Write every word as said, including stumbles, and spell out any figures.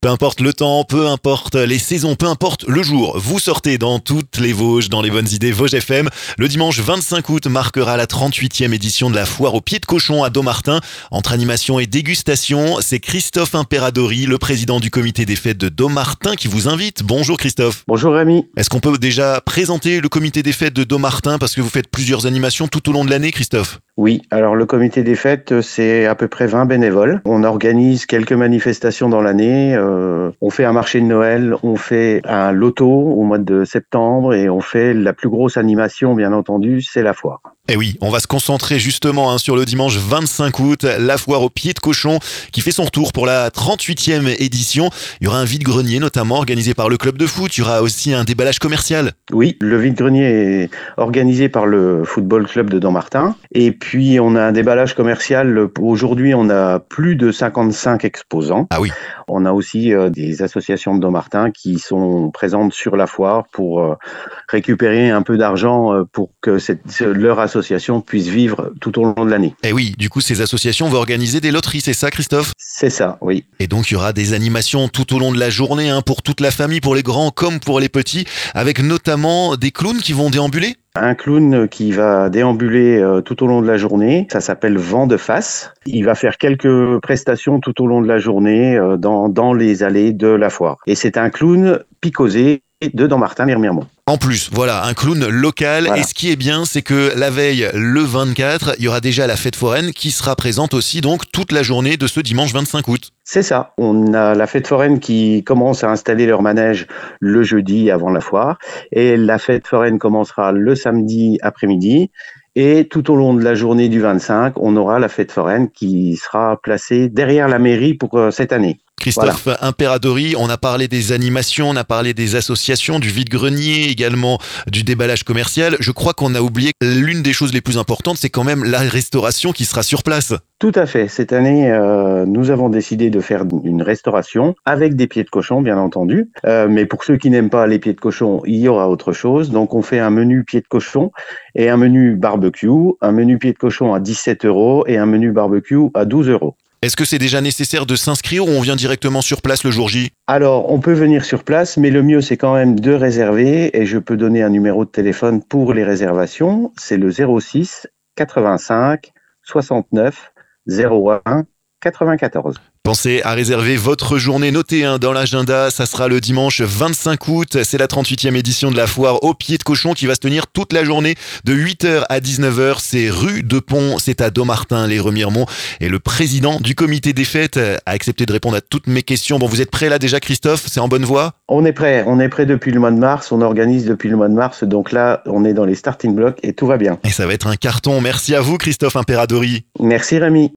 Peu importe le temps, peu importe les saisons, peu importe le jour, vous sortez dans toutes les Vosges, dans les bonnes idées Vosges F M. Le dimanche vingt-cinq août marquera la trente-huitième édition de la foire aux pieds de cochon à Dommartin. Entre animation et dégustation, c'est Christophe Imperadori, le président du comité des fêtes de Dommartin, qui vous invite. Bonjour Christophe. Bonjour Rémi. Est-ce qu'on peut déjà présenter le comité des fêtes de Dommartin, parce que vous faites plusieurs animations tout au long de l'année, Christophe? Oui, alors le comité des fêtes, c'est à peu près vingt bénévoles. On organise quelques manifestations dans l'année. Euh, on fait un marché de Noël, on fait un loto au mois de septembre et on fait la plus grosse animation, bien entendu, c'est la foire. Et oui, on va se concentrer justement hein, sur le dimanche vingt-cinq août, la foire aux pieds de cochon qui fait son retour pour la trente-huitième édition. Il y aura un vide-grenier notamment organisé par le club de foot. Il y aura aussi un déballage commercial. Oui, le vide-grenier est organisé par le football club de Dommartin. Et puis on a un déballage commercial. Aujourd'hui, on a plus de cinquante-cinq exposants. Ah oui. On a aussi euh, des associations de Dommartin qui sont présentes sur la foire pour euh, récupérer un peu d'argent euh, pour que cette, leur association puisse vivre tout au long de l'année. Et oui, du coup, ces associations vont organiser des loteries, c'est ça, Christophe? C'est ça, oui. Et donc, il y aura des animations tout au long de la journée, hein, pour toute la famille, pour les grands comme pour les petits, avec notamment des clowns qui vont déambuler. Un clown qui va déambuler euh, tout au long de la journée, ça s'appelle Vent de face. Il va faire quelques prestations tout au long de la journée euh, dans, dans les allées de la foire. Et c'est un clown picosé de Dommartin-les-Remiremont. En plus, voilà, un clown local. Voilà. Et ce qui est bien, c'est que la veille, le vingt-quatre, il y aura déjà la fête foraine qui sera présente aussi donc toute la journée de ce dimanche vingt-cinq août. C'est ça. On a la fête foraine qui commence à installer leur manège le jeudi avant la foire. Et la fête foraine commencera le samedi après-midi. Et tout au long de la journée du vingt-cinq, on aura la fête foraine qui sera placée derrière la mairie pour euh, cette année. Christophe Voilà. Imperadori, on a parlé des animations, on a parlé des associations, du vide-grenier, également du déballage commercial. Je crois qu'on a oublié l'une des choses les plus importantes, c'est quand même la restauration qui sera sur place. Tout à fait. Cette année, euh, nous avons décidé de faire une restauration avec des pieds de cochon, bien entendu. Euh, mais pour ceux qui n'aiment pas les pieds de cochon, il y aura autre chose. Donc, on fait un menu pieds de cochon et un menu barbecue, un menu pieds de cochon à dix-sept euros et un menu barbecue à douze euros. Est-ce que c'est déjà nécessaire de s'inscrire ou on vient directement sur place le jour J? Alors, on peut venir sur place, mais le mieux, c'est quand même de réserver. Et je peux donner un numéro de téléphone pour les réservations. C'est le zéro six quatre-vingt-cinq soixante-neuf zéro un quatre-vingt-quatorze. Pensez à réserver votre journée, notée hein, dans l'agenda, ça sera le dimanche vingt-cinq août, c'est la trente-huitième édition de la foire aux pieds de cochon qui va se tenir toute la journée de huit heures à dix-neuf heures, c'est rue de Pont, c'est à Dommartin-les-Remiremont et le président du comité des fêtes a accepté de répondre à toutes mes questions. Bon, vous êtes prêts là déjà Christophe, c'est en bonne voie? On est prêt, on est prêt depuis le mois de mars, on organise depuis le mois de mars, donc là on est dans les starting blocks et tout va bien. Et ça va être un carton, merci à vous Christophe Imperadori. Merci Rémi.